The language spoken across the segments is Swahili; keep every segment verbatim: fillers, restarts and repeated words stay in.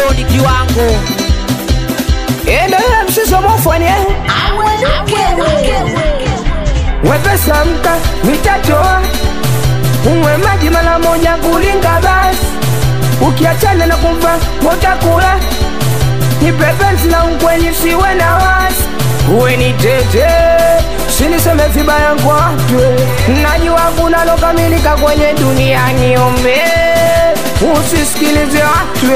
Doni kiwango endo ya mshiso mofanye wepesa mka mitatoa uwe maji mala moja kulinga basi ukiachana na kumva motakula nipepenzi na ukweli siwe na wasi uwe ni tete siniseme vibaya kwa watu najua kuna lokamilika kwenye dunia niombe usisikilize watu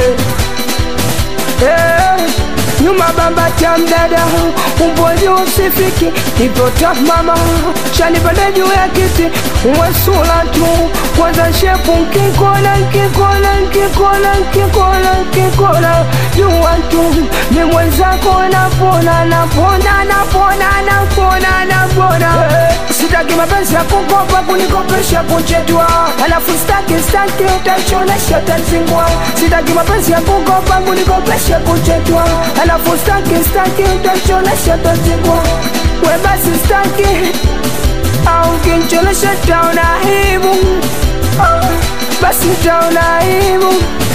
eh, nyuma bamba cha mdada umboji usifiki ipota mama chanipande juu ya kiti uwesula tu kwanza shepu nkikola nkikola nkikola nkikola nkikola jua tu ni mwenzako napona napona napona napona napona hey, sitaki mapenzi ya kukopa kunikopesha kuchetwa alafu staki staki utachonesha tazingwa sitaki mapenzi ya kukopa kunikopesha kuchetwa alafu staki staki utachonesha tazingwa we basi staki au kinchonesha taona hivu oh, basi taona hivu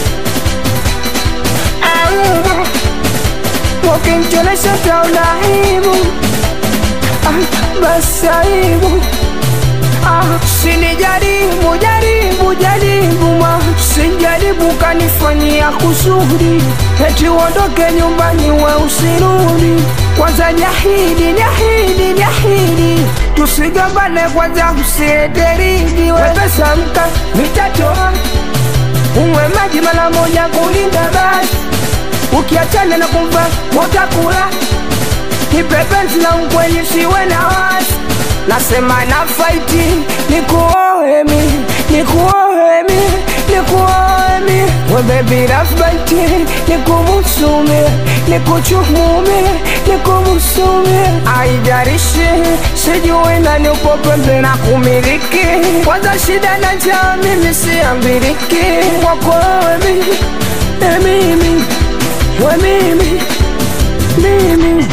wakinchonesha taona hivu ah, basi hivu ah, sinijaribu jaribu jaribu ma sijaribu kanifanyia kusudi eti uondoke nyumbani we usirudi kwanza nyahidi nyahidi nyahidi tusigambane kwanza usieteridi wepesa mka mitatoa uwe maji mala moja kulinda basi ukiachana na kumva motakula nipepenzi na ukweli siwe na wasi nasema na faiti nikuohemi nikuohemi nikuohemi we baby rafaiti nikumusume nikuchumume nikumusumie aijarishi sijui nani upo pembe na kumiliki kwanza shida na njaa mimi siambiriki kwako wewe mimi we mimi mimi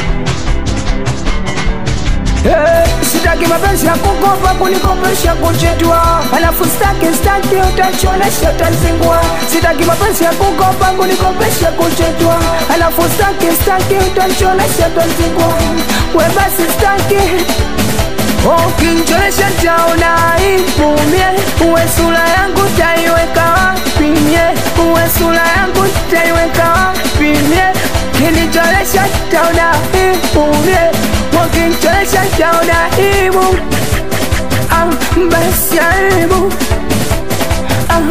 hey, sitaki mapenzi ya kukopa kunikopesha kuchetwa alafu staki staki utachonesha tazingwa sitaki mapenzi ya kukopa kunikopesha kuchetwa alafu staki staki utachonesha tazingwa we basi staki ukinchonesha taona ipumie uwe sura yangu taiweka wapi mie uwe sura yangu taiweka wapi mie kinicholesha taona ipumie ukinchonesha taona ibu ah, basi aibu ah.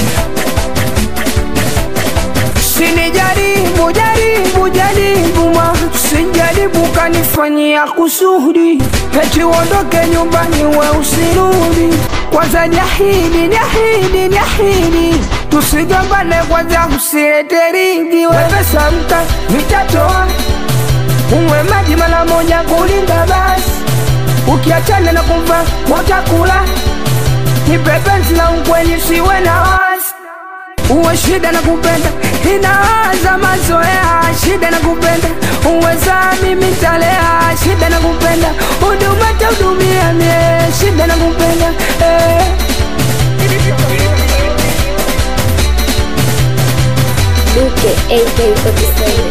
Sinijaribu jaribu jaribu ma sijaribu kanifanyia kusudi eti uondoke nyumbani we usirudi kwanza nyahidi nyahidi nyahidi tusigambane kwanza usieteridi wepesa mka mitatoa uwe maji mala moja kulinda basi ukiachana na kumva motakula nipepenzi na ukweli siwe na wasi uwe shida na kupenda inaanza mazoea shida na kupenda uweza mimi talea shida na kupenda huduma taudumia mie shida na kupenda eh. Luke A K forty-seven